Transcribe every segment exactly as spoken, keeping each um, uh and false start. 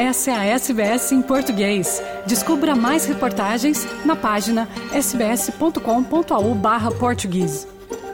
Essa é a S B S em português. Descubra mais reportagens na página sbs.com.au barra português.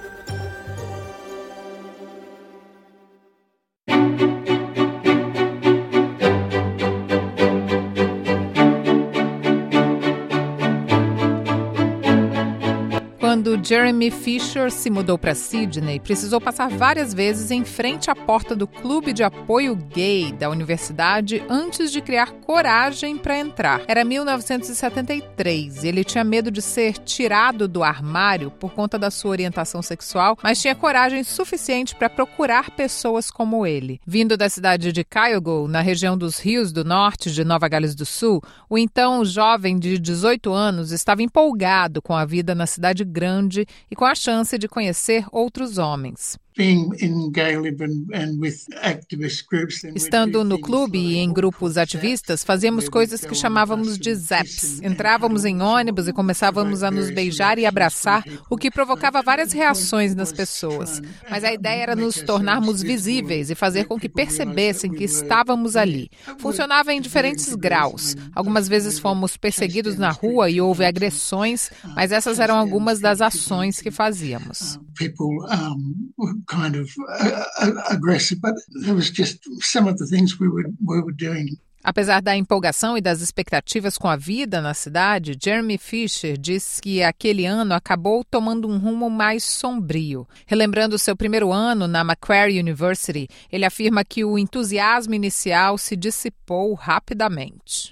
Quando Jeremy Fisher se mudou para Sydney, precisou passar várias vezes em frente à porta do clube de apoio gay da universidade antes de criar coragem para entrar. Era mil novecentos e setenta e três e ele tinha medo de ser tirado do armário por conta da sua orientação sexual, mas tinha coragem suficiente para procurar pessoas como ele. Vindo da cidade de Kyogo, na região dos Rios do Norte de Nova Gales do Sul, o então jovem de dezoito anos estava empolgado com a vida na cidade grande e com a chance de conhecer outros homens. Estando no clube e em grupos ativistas, fazíamos coisas que chamávamos de zaps. Entrávamos em ônibus e começávamos a nos beijar e abraçar, o que provocava várias reações nas pessoas. Mas a ideia era nos tornarmos visíveis e fazer com que percebessem que estávamos ali. Funcionava em diferentes graus. Algumas vezes fomos perseguidos na rua e houve agressões, mas essas eram algumas das ações que fazíamos. kind of uh, aggressive, but there was just some of the things we were, we were doing. Apesar da empolgação e das expectativas com a vida na cidade, Jeremy Fisher diz que aquele ano acabou tomando um rumo mais sombrio. Relembrando seu primeiro ano na Macquarie University, ele afirma que o entusiasmo inicial se dissipou rapidamente.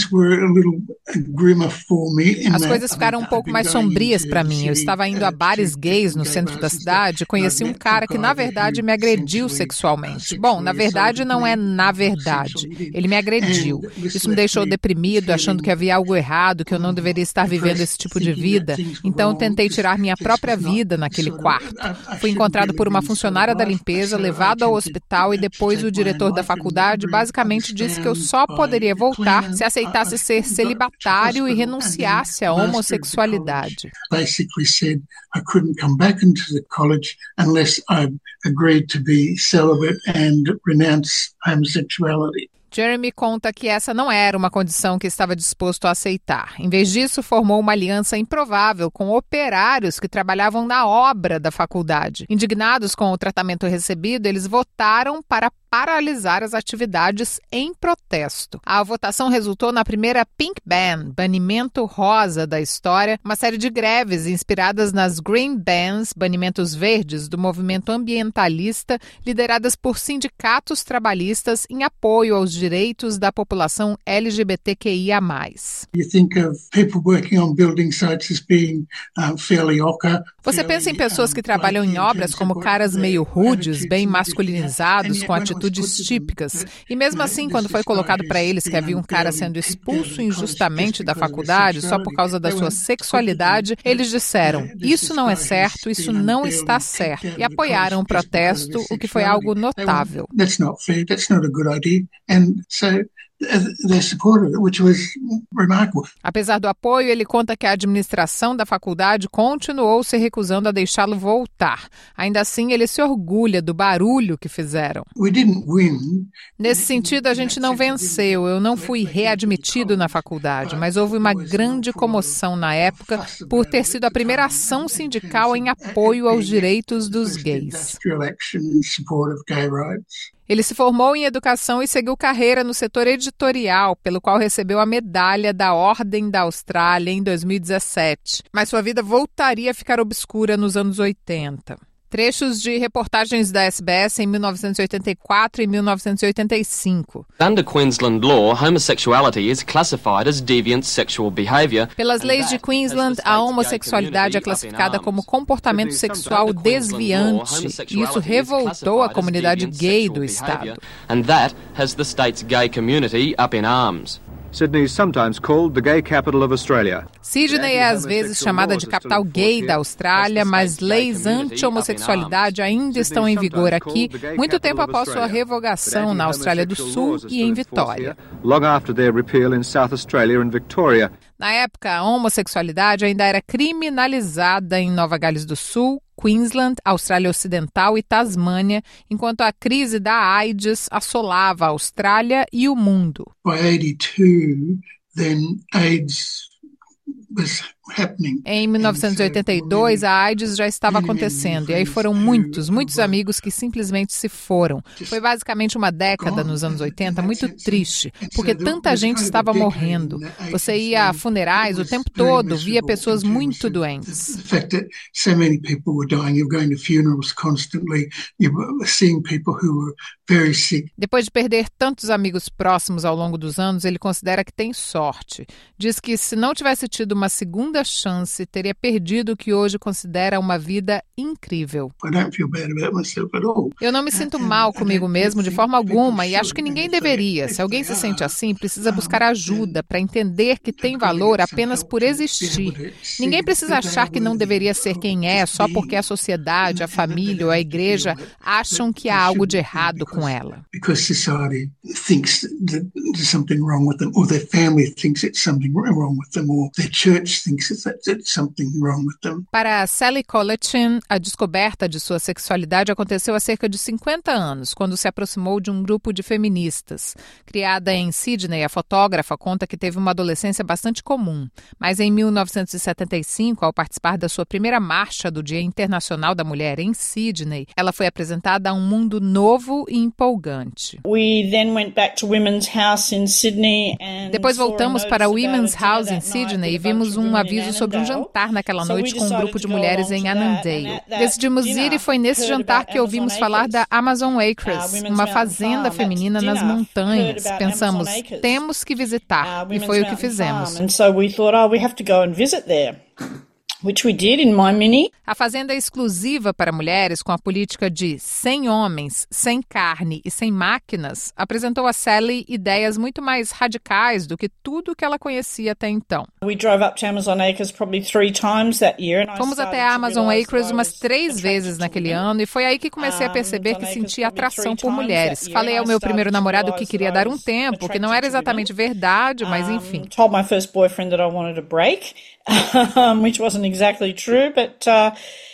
As coisas ficaram um pouco mais sombrias para mim. Eu estava indo a bares gays no centro da cidade e conheci um cara que, na verdade, me agrediu sexualmente. Bom, na verdade, não é na verdade. Ele me agrediu. Isso me deixou deprimido, achando que havia algo errado, que eu não deveria estar vivendo esse tipo de vida. Então, tentei tirar minha própria vida naquele quarto. Fui encontrado por uma funcionária da limpeza, levado ao hospital e depois o diretor da faculdade basicamente disse que eu só poderia voltar se aceitasse ser celibatário e renunciasse à homossexualidade. Basically said I couldn't come back into the college unless I agreed to be celibate and renounce homosexuality. Jeremy conta que essa não era uma condição que estava disposto a aceitar. Em vez disso, formou uma aliança improvável com operários que trabalhavam na obra da faculdade. Indignados com o tratamento recebido, eles votaram para paralisar as atividades em protesto. A votação resultou na primeira Pink Ban, banimento rosa da história, uma série de greves inspiradas nas Green Bans, banimentos verdes do movimento ambientalista, lideradas por sindicatos trabalhistas em apoio aos direitos da população L G B T Q I A mais. Você pensa em pessoas que trabalham em obras como caras meio rudes, bem masculinizados, com atitudes típicas. E mesmo assim, quando foi colocado para eles que havia um cara sendo expulso injustamente da faculdade só por causa da sua sexualidade, eles disseram, isso não é certo, isso não está certo. E apoiaram o protesto, o que foi algo notável. That's not fair, that's not a good idea. And so they supported it, which was remarkable. Apesar do apoio, ele conta que a administração da faculdade continuou se recusando a deixá-lo voltar. Ainda assim, ele se orgulha do barulho que fizeram. We didn't win. Nesse sentido, a gente não venceu. Eu não fui readmitido na faculdade, mas houve uma grande comoção na época por ter sido a primeira ação sindical em apoio aos direitos dos gays. Ele se formou em educação e seguiu carreira no setor editorial, pelo qual recebeu a medalha da Ordem da Austrália em dois mil e dezessete. Mas sua vida voltaria a ficar obscura nos anos oitenta. Trechos de reportagens da S B S em mil novecentos e oitenta e quatro e mil novecentos e oitenta e cinco. Under Queensland law, homosexuality is classified as deviant sexual behavior. Pelas leis de Queensland, a homossexualidade é classificada como comportamento sexual desviante. E isso revoltou a comunidade gay do estado. And that has the state's gay community up in arms. Sydney is sometimes called the gay capital of Australia. Sydney é às vezes chamada de capital gay da Austrália, mas leis anti-homossexualidade ainda estão em vigor aqui, muito tempo após sua revogação na Austrália do Sul e em Vitória. Long after their repeal in South Australia and Victoria. Na época, a homossexualidade ainda era criminalizada em Nova Gales do Sul, Queensland, Austrália Ocidental e Tasmânia, enquanto a crise da AIDS assolava a Austrália e o mundo. By eighty-two, then AIDS was happening. Em mil novecentos e oitenta e dois, a AIDS já estava acontecendo, e aí foram muitos, muitos amigos que simplesmente se foram. Foi basicamente uma década nos anos oitenta muito triste, porque tanta gente estava morrendo. Você ia a funerais o tempo todo, via pessoas muito doentes. Depois de perder tantos amigos próximos ao longo dos anos, ele considera que tem sorte. Diz que se não tivesse tido uma segunda chance, teria perdido o que hoje considera uma vida incrível. Eu não me sinto mal comigo mesmo de forma alguma e acho que ninguém deveria. Se alguém se sente assim, precisa buscar ajuda para entender que tem valor apenas por existir. Ninguém precisa achar que não deveria ser quem é só porque a sociedade, a família ou a igreja acham que há algo de errado com ela. Because society thinks that there's something wrong with them, or their family thinks it's something wrong with them, or their church thinks it's something wrong with them. Para Sally Collechin, a descoberta de sua sexualidade aconteceu há cerca de cinquenta anos, quando se aproximou de um grupo de feministas. Criada em Sydney, a fotógrafa conta que teve uma adolescência bastante comum, mas em mil novecentos e setenta e cinco, ao participar da sua primeira marcha do Dia Internacional da Mulher em Sydney, ela foi apresentada a um mundo novo e empolgante. We then went back to Women's House in Sydney and Depois voltamos para Women's House em Sydney e vimos um aviso sobre um jantar naquela noite com um grupo de mulheres em Annandale. Decidimos ir e foi nesse jantar que ouvimos falar da Amazon Acres, uma fazenda feminina nas montanhas. Pensamos, temos que visitar, e foi o que fizemos. Which we did in my mini. A fazenda é exclusiva para mulheres, com a política de sem homens, sem carne e sem máquinas, apresentou a Sally ideias muito mais radicais do que tudo que ela conhecia até então. We drove up to Amazon Acres probably three times that year. And Fomos até a Amazon Acres umas três vezes naquele ano e foi aí que comecei a perceber que sentia atração por mulheres. Falei ao meu primeiro namorado que queria dar um tempo, que não era exatamente verdade, mas enfim. Told my first boyfriend that I wanted a break, which wasn't exactly true, but uh,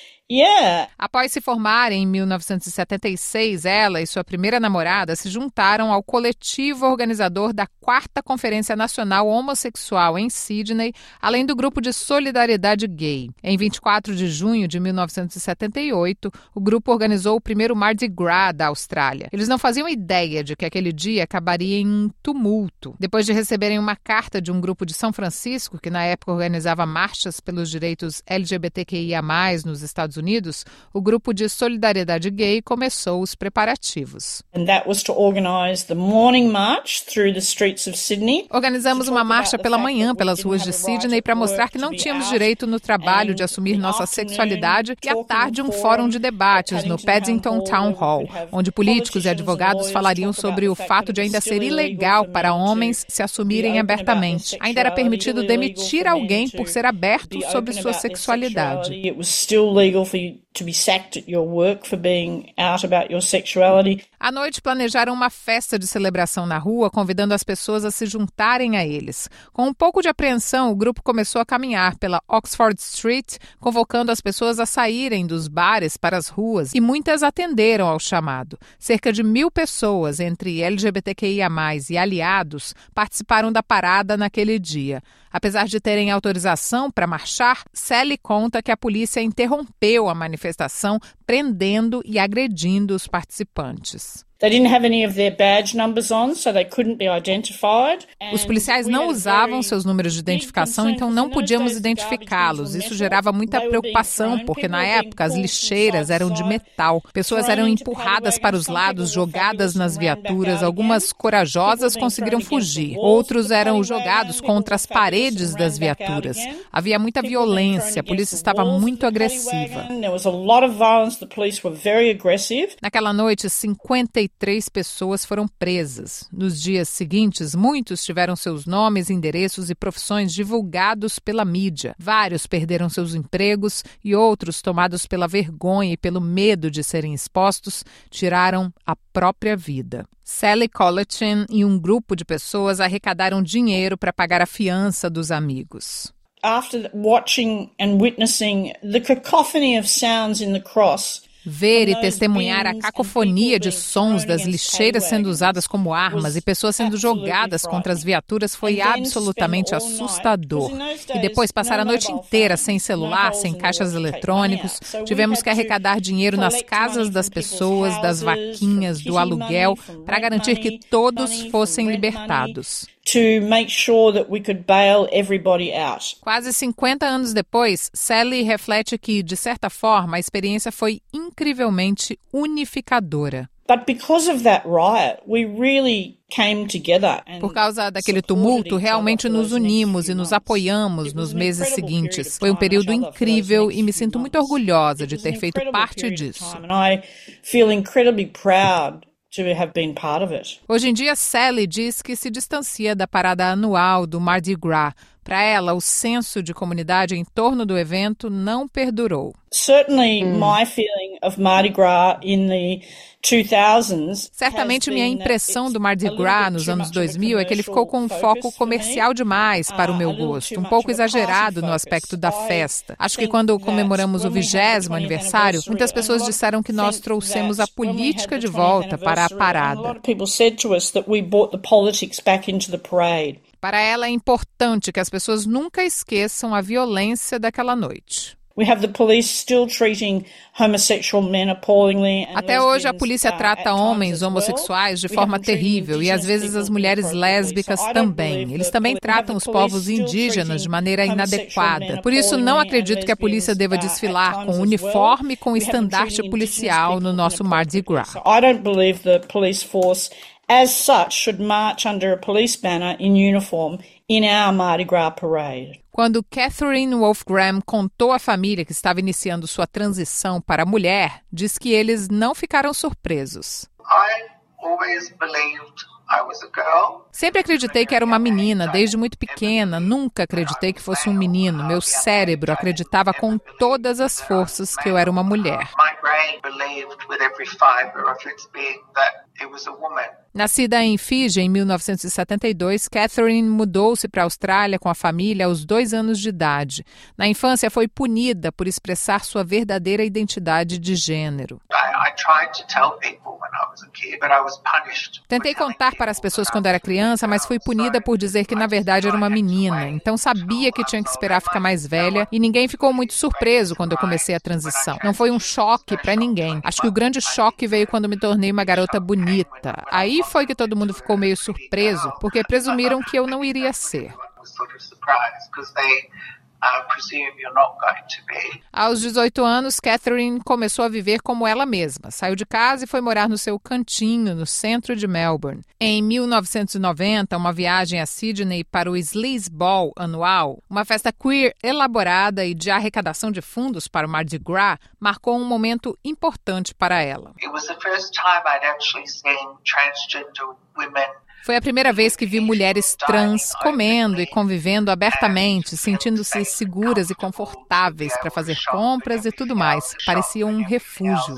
yeah. Após se formarem em mil novecentos e setenta e seis, ela e sua primeira namorada se juntaram ao coletivo organizador da quarta Conferência Nacional Homossexual em Sydney, além do grupo de solidariedade gay. Em vinte e quatro de junho de mil novecentos e setenta e oito, o grupo organizou o primeiro Mardi Gras da Austrália. Eles não faziam ideia de que aquele dia acabaria em um tumulto. Depois de receberem uma carta de um grupo de São Francisco, que na época organizava marchas pelos direitos L G B T Q I A mais, nos Estados Unidos, o grupo de solidariedade gay começou os preparativos. And that was to organize the morning march through the streets of Sydney. Organizamos uma marcha pela manhã pelas ruas de Sydney para mostrar que não tínhamos direito no trabalho de assumir nossa sexualidade e à tarde um fórum de debates no Paddington Town Hall, onde políticos e advogados falariam sobre o fato de ainda ser ilegal para homens se assumirem abertamente. Ainda era permitido demitir alguém por ser aberto sobre sua sexualidade. It was still legal for you to be sacked at your work for being out about your sexuality. À noite, planejaram uma festa de celebração na rua, convidando as pessoas a se juntarem a eles. Com um pouco de apreensão, o grupo começou a caminhar pela Oxford Street, convocando as pessoas a saírem dos bares para as ruas, e muitas atenderam ao chamado. Cerca de mil pessoas, entre L G B T Q I A mais, e aliados, participaram da parada naquele dia. Apesar de terem autorização para marchar, Sally conta que a polícia interrompeu a manifestação, prendendo e agredindo os participantes. They didn't have any of their badge numbers on, so they couldn't be identified. Os policiais não usavam seus números de identificação, então não podíamos identificá-los. Isso gerava muita preocupação, porque na época as lixeiras eram de metal. Pessoas eram empurradas para os lados, jogadas nas viaturas. Algumas corajosas conseguiram fugir. Outros eram jogados contra as paredes das viaturas. Havia muita violência, a polícia estava muito agressiva. There was a lot of violence. The police were very aggressive. Naquela noite, cinquenta e três pessoas foram presas. Nos dias seguintes, muitos tiveram seus nomes, endereços e profissões divulgados pela mídia. Vários perderam seus empregos e outros, tomados pela vergonha e pelo medo de serem expostos, tiraram a própria vida. Sally Collechin e um grupo de pessoas arrecadaram dinheiro para pagar a fiança dos amigos. After watching and witnessing the cacophony of sounds in the cross, ver e testemunhar a cacofonia de sons das lixeiras sendo usadas como armas e pessoas sendo jogadas contra as viaturas foi absolutamente assustador. E depois passar a noite inteira sem celular, sem caixas eletrônicos, tivemos que arrecadar dinheiro nas casas das pessoas, das vaquinhas, do aluguel, para garantir que todos fossem libertados. To make sure that we could bail everybody out. Quase cinquenta anos depois, Sally reflete que, de certa forma, a experiência foi incrivelmente unificadora. But because of that riot, we really came together and Por causa daquele tumulto, realmente nos unimos e nos apoiamos nos meses seguintes. Foi um período incrível e me sinto muito orgulhosa de ter feito parte disso. And I feel incredibly proud to have been part of it. Hoje em dia, Sally diz que se distancia da parada anual do Mardi Gras. Para ela, o senso de comunidade em torno do evento não perdurou. Certainly, mm. my feeling of Mardi Gras in the two thousands. Certamente, minha impressão do Mardi Gras nos anos dois mil é que ele ficou com um foco comercial demais para o meu gosto, um pouco exagerado no aspecto da festa. Acho que quando comemoramos o vigésimo aniversário, muitas pessoas disseram que nós trouxemos a política de volta para a parada. Para ela é importante que as pessoas nunca esqueçam a violência daquela noite. We have the police still treating homosexual men appallingly. Até hoje a polícia trata homens homossexuais de forma terrível e às vezes as mulheres lésbicas também. Eles também tratam os povos indígenas de maneira inadequada. Por isso não acredito que a polícia deva desfilar com uniforme e com estandarte policial no nosso Mardi Gras. I don't believe the police force as such should march under a police banner in uniform in our Mardi Gras parade. Quando Catherine Wolfgram contou à família que estava iniciando sua transição para mulher, diz que eles não ficaram surpresos. I always believed I was a girl. Sempre acreditei que era uma menina, desde muito pequena. Nunca acreditei que fosse um menino. Meu cérebro acreditava com todas as forças que eu era uma mulher. My brain believed with every fiber of its being that it was a woman. Nascida em Fiji em mil novecentos e setenta e dois, Catherine mudou-se para a Austrália com a família aos dois anos de idade. Na infância, foi punida por expressar sua verdadeira identidade de gênero. Tentei contar para as pessoas quando era criança, mas fui punida por dizer que na verdade era uma menina. Então sabia que tinha que esperar ficar mais velha e ninguém ficou muito surpreso quando eu comecei a transição. Não foi um choque para ninguém. Acho que o grande choque veio quando me tornei uma garota bonita. Aí foi que todo mundo ficou meio surpreso, porque presumiram que eu não iria ser. Aos dezoito anos, Catherine começou a viver como ela mesma. Saiu de casa e foi morar no seu cantinho, no centro de Melbourne. Em mil novecentos e noventa, uma viagem a Sydney para o Sleaze Ball anual, uma festa queer elaborada e de arrecadação de fundos para o Mardi Gras, marcou um momento importante para ela. It was the first time I'd actually seen transgender women. Foi a primeira vez que vi mulheres trans comendo e convivendo abertamente, sentindo-se seguras e confortáveis para fazer compras e tudo mais. Parecia um refúgio.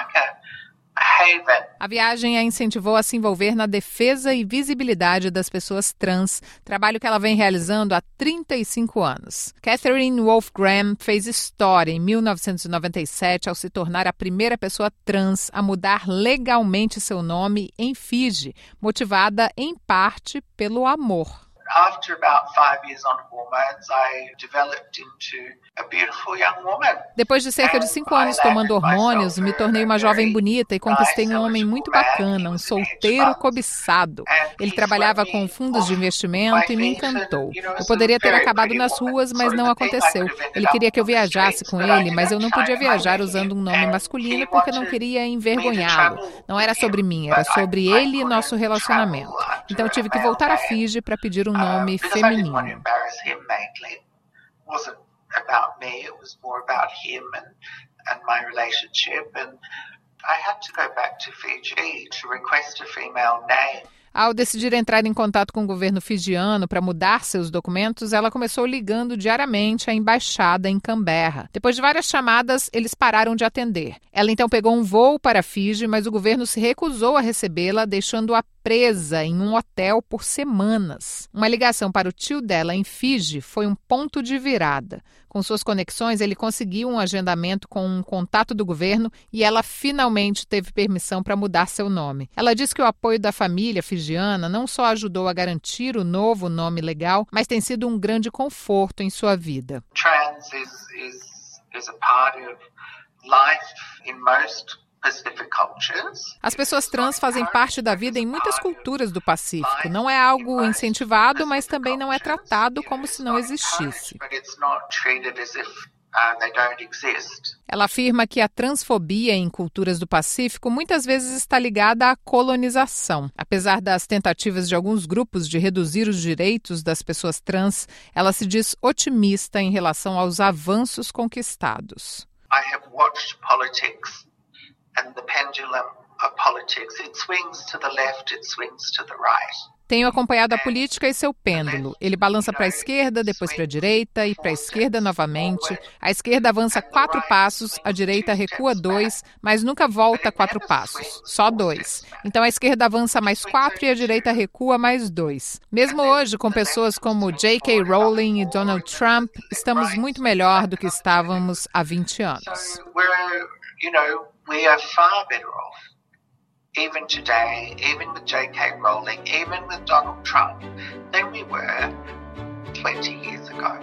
A viagem a incentivou a se envolver na defesa e visibilidade das pessoas trans, trabalho que ela vem realizando há trinta e cinco anos. Catherine Wolfgram fez história em mil novecentos e noventa e sete ao se tornar a primeira pessoa trans a mudar legalmente seu nome em Fiji, motivada em parte pelo amor. After about five years on hormones, I developed into a beautiful young woman. Depois de cerca de cinco anos tomando hormônios, me tornei uma jovem bonita e conquistei um homem muito bacana, um solteiro cobiçado. Ele trabalhava com fundos de investimento e me encantou. Eu poderia ter acabado nas ruas, mas não aconteceu. Ele queria que eu viajasse com ele, mas eu não podia viajar usando um nome masculino porque não queria envergonhá-lo. Não era sobre mim, era sobre ele e nosso relacionamento. Então eu tive que voltar a Fiji para pedir um nome feminino. I had to go back to Fiji to request a female name. Ao decidir entrar em contato com o governo fijiano para mudar seus documentos, ela começou ligando diariamente à embaixada em Canberra. Depois de várias chamadas, eles pararam de atender. Ela então pegou um voo para Fiji, mas o governo se recusou a recebê-la, deixando-a presa em um hotel por semanas. Uma ligação para o tio dela em Fiji foi um ponto de virada. Com suas conexões, ele conseguiu um agendamento com um contato do governo e ela finalmente teve permissão para mudar seu nome. Ela diz que o apoio da família fijiana não só ajudou a garantir o novo nome legal, mas tem sido um grande conforto em sua vida. Trans is, is, is a part of life in most Pacific cultures. As pessoas trans fazem parte da vida em muitas culturas do Pacífico. Não é algo incentivado, mas também não é tratado como se não existisse. Ela afirma que a transfobia em culturas do Pacífico muitas vezes está ligada à colonização. Apesar das tentativas de alguns grupos de reduzir os direitos das pessoas trans, ela se diz otimista em relação aos avanços conquistados. I have watched politics. And the pendulum of politics, it swings to the left, it swings to the right. Tenho acompanhado a política e seu pêndulo. Ele balança para a esquerda, depois para a direita e para a esquerda novamente. A esquerda avança quatro passos, a direita recua dois, mas nunca volta quatro passos, só dois. Então a esquerda avança mais quatro e a direita recua mais dois. Mesmo hoje, com pessoas como J K Rowling e Donald Trump, estamos muito melhor do que estávamos há vinte anos. You know, we are far better off, even today, even with J K Rowling, even with Donald Trump, than we were twenty years ago.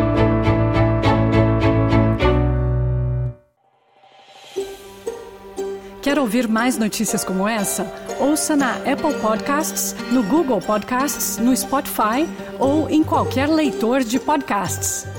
Quer ouvir mais notícias como essa? Ouça na Apple Podcasts, no Google Podcasts, no Spotify ou em qualquer leitor de podcasts.